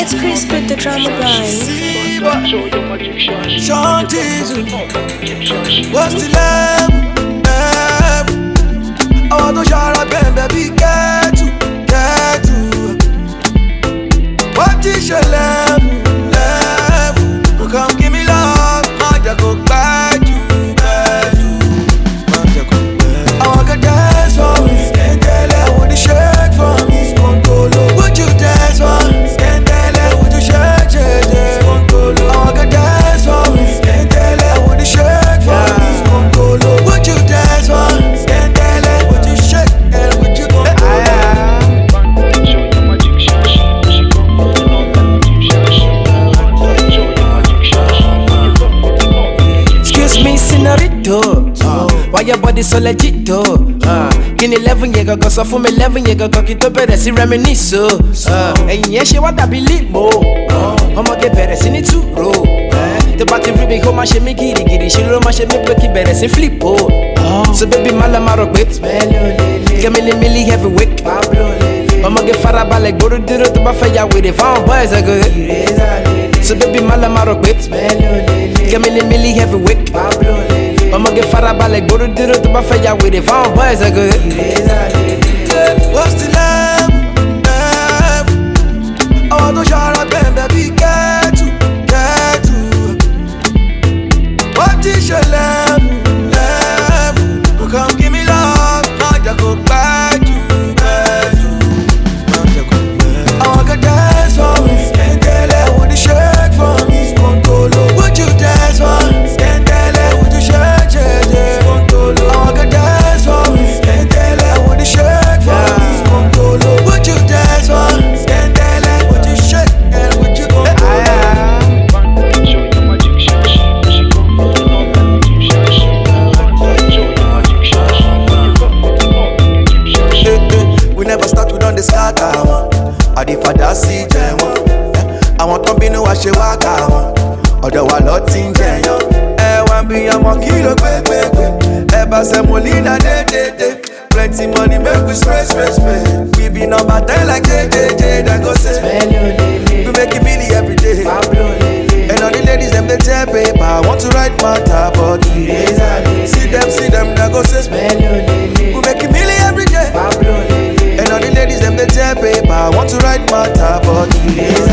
It's Chris with the drama grind. Sean Jesus, what's the level? I want to shout out, baby, get to. What is your level? Come give me love, I go back to. I want to dance for me, I want to shake for me. Would you dance for me? Would you shake? I want to dance for me, I want to shake for me. Would you dance for me? Would you shake? Would you go? Excuse me, senorito. Why your body so legit, though? Kini 11 years ago, so for me 11 years ago, kito better si reminisce. And yeah, she want to be limo. I'ma get better, see it too, bro. The party really go, my shit me giddy. She roll my shit me blocky better, see flip, So baby, mala maro quick. Get me heavyweight. I'ma get faraba like Bodo Duro to Bafaya with it. Found boys are good. So baby, mala maro quick. Get me heavyweight. I'ma get faraba like Bodo Duro to Bafaya with it. Found boys are good. What's the level? I want to shout out, baby, get to. What is your level? Come give me love, I go back to. I want to dance for me, I want to shake for me. Would you dance for me? Would you shake? I want to dance for me, I want to shake for me. Would you dance for me? Would you shake? Would you go? We never start, we don't scatter. I the father see them. I want to be no wash your walk out. Although I lot in jail. One be a kilo quick. Eba se molina de. Plenty money make we spray. We be number 10 like JJ. Then go say we make it Billy every day. And all the ladies them they tear paper. Want to write matter but see them then go say we make it Billy every day. And all the ladies them they tear paper. Want to write matter but